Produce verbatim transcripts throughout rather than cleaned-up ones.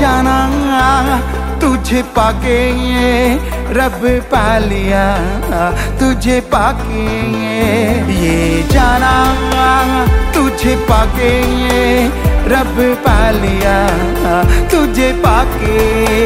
जाना तुझे पाके रब पा लिया, तुझे पाके ये जाना तुझे पाके रब पा लिया, तुझे पाके।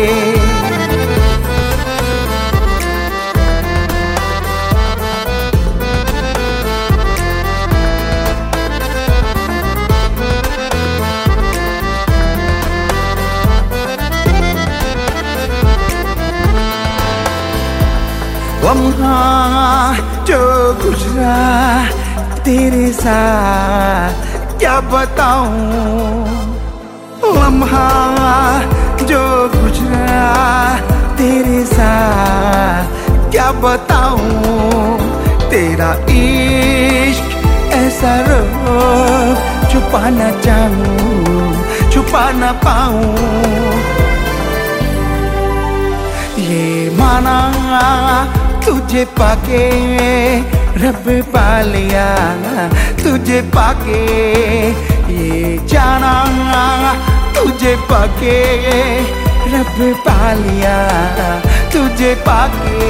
लम्हा जो गुजरा तेरे साथ क्या बताऊं, लम्हा जो गुजरा तेरे साथ क्या बताऊं। तेरा इश्क ऐसा रोग छुपा ना चाहूं, छुपा ना पाऊं। ये माना तुझे पाके रब पा लिया, तुझे पाके ये जाना तुझे पाके रब पा लिया, तुझे पाके।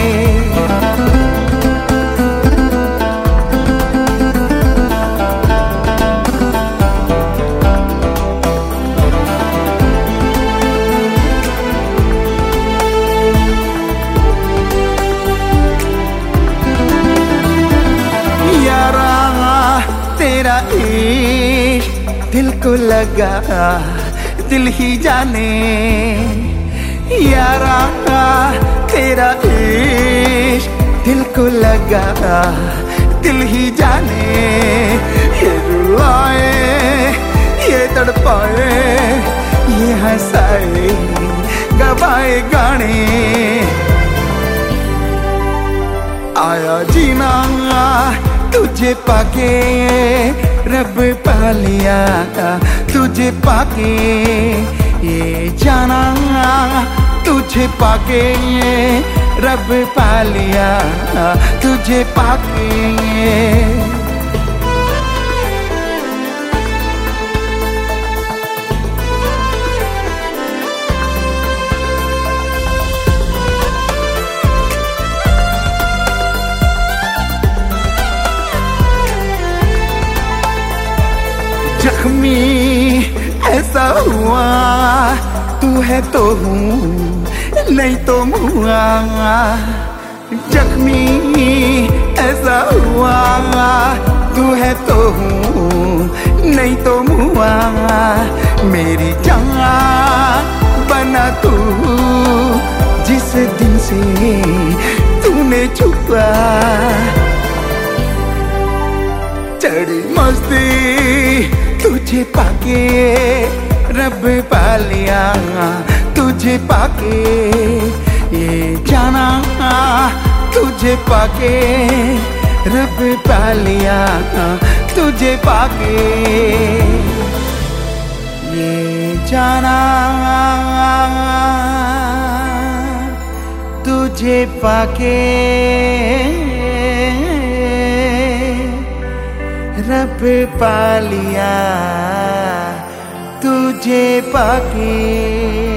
तेरा इश्क दिल को लगा, दिल ही जाने यारा। तेरा इश्क दिल को लगा, दिल ही जाने। ये रुलाए, ये तड़पाए, ये हंसाए, गवाए गाने। आया जीना तुझे पाके रब पा लिया, तुझे पाके ये जाना तुझे पाके रब पा लिया, तुझे पाके। जख्मी ऐसा हुआ, तू है तो हूँ, नहीं तो मुआ। जख्मी ऐसा हुआ, तू है तो हूँ, नहीं तो मुआ। मेरी जान बना तू जिस दिन से तूने छुपा। चढ़ी मस्ती तुझे पाके रब पा लिया, तुझे पाके ये जाना तुझे पाके रब पा लिया, तुझे पाके ये जाना तुझे पाके रब पा लिया, तुझे पाके।